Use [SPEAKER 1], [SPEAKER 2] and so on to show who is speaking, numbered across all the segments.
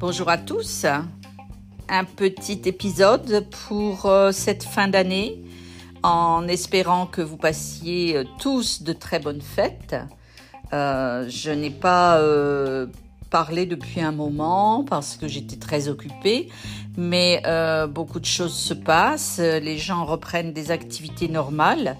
[SPEAKER 1] Bonjour à tous, un petit épisode pour cette fin d'année en espérant que vous passiez tous de très bonnes fêtes. Je n'ai pas parlé depuis un moment parce que j'étais très occupée, mais beaucoup de choses se passent, les gens reprennent des activités normales.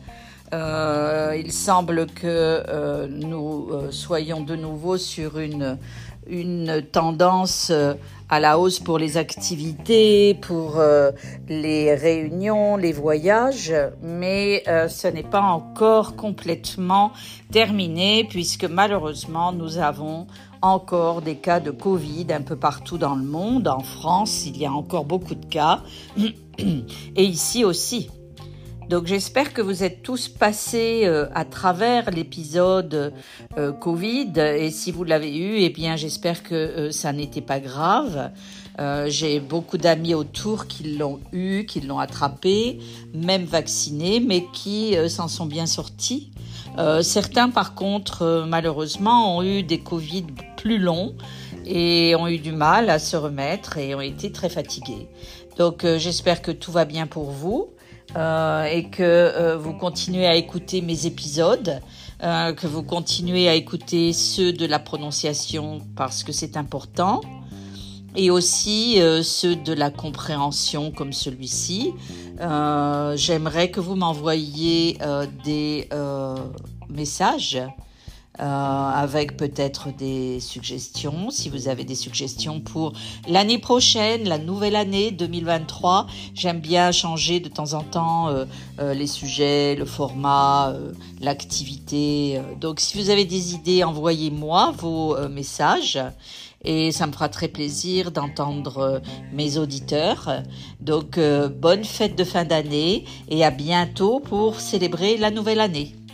[SPEAKER 1] Il semble que nous soyons de nouveau sur une tendance à la hausse pour les activités, pour les réunions, les voyages, mais ce n'est pas encore complètement terminé puisque malheureusement nous avons encore des cas de Covid un peu partout dans le monde. En France, il y a encore beaucoup de cas et ici aussi. Donc j'espère que vous êtes tous passés à travers l'épisode Covid et si vous l'avez eu, eh bien j'espère que ça n'était pas grave. J'ai beaucoup d'amis autour qui l'ont eu, qui l'ont attrapé, même vaccinés, mais qui s'en sont bien sortis. Certains par contre malheureusement ont eu des Covid plus longs et ont eu du mal à se remettre et ont été très fatigués. Donc j'espère que tout va bien pour vous. Et que vous continuez à écouter mes épisodes, que vous continuez à écouter ceux de la prononciation parce que c'est important, et aussi ceux de la compréhension comme celui-ci. J'aimerais que vous m'envoyiez des messages avec peut-être des suggestions, si vous avez des suggestions pour l'année prochaine, la nouvelle année 2023. J'aime bien changer de temps en temps les sujets, le format, l'activité. Donc si vous avez des idées, envoyez-moi vos messages et ça me fera très plaisir d'entendre mes auditeurs. Donc bonne fête de fin d'année et à bientôt pour célébrer la nouvelle année.